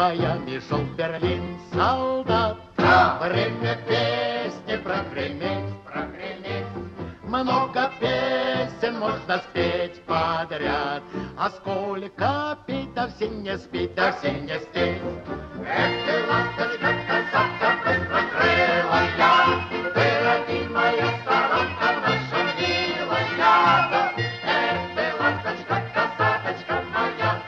Майами шел в Берлин солдат. Время песни прогреметь, прогреметь. Много песен можно спеть подряд, а сколько петь, да все не спеть, да все не спеть. Эх ты, ласточка, косатка, быстрокрылая, ты, родимая сторонка наша милая. Эх ты, ласточка, косаточка моя,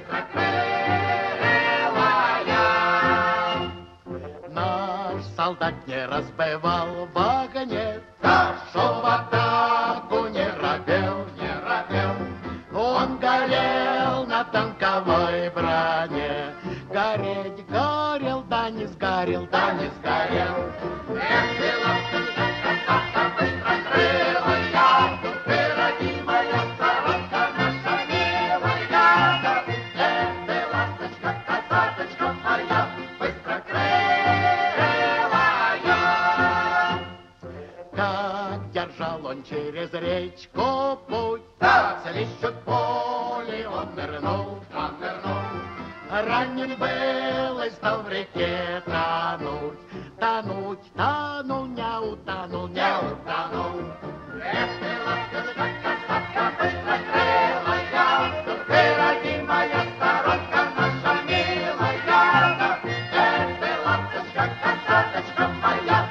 быстрокрылая. Наш солдат не разбивал в огне, шел в атаку, не робел, не робел. Он горел на танковой броне, гореть горел, да не сгорел, да не сгорел. Эх ты, ласточка, косатка, быстрокрылая, ты, родимая сторонка наша милая. Эх ты, ласточка, косаточка моя, быстрокрылая. Как держал он через речку путь, свищут поле он нырнул, он нырнул. Ранен был и стал в реке тонуть, тонуть, тонул, не утонул, не утонул. Эх ты, ласточка, косатка, быстрокрылая, ты, родимая сторонка наша милая. Эх ты, ласточка, косаточка моя,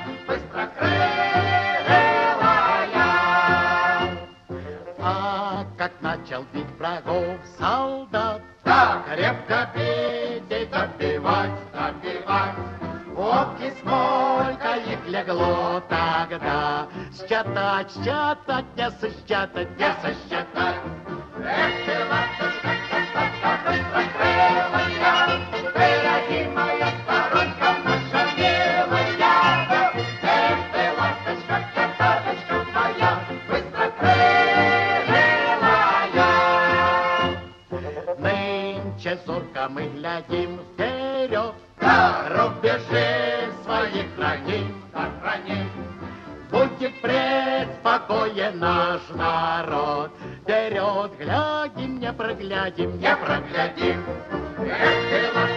быстрокрылая. А как начал бить врагов солдат, крепко бить и добивать, добивать. Вот и сколько их легло тогда, считать, считать, не сосчитать, не сосчитать. Эх ты, ласточка, косатка, быстрокрылая, ты, родимая сторонка наша милая. Эх ты, ласточка, косаточка моя, быстрокрылая. Нынче зорко мы глядим вперед, рубежи своих храним, храним. Будет преспокоен наш народ, вперед глядим, не проглядим, не проглядим. Эх ты,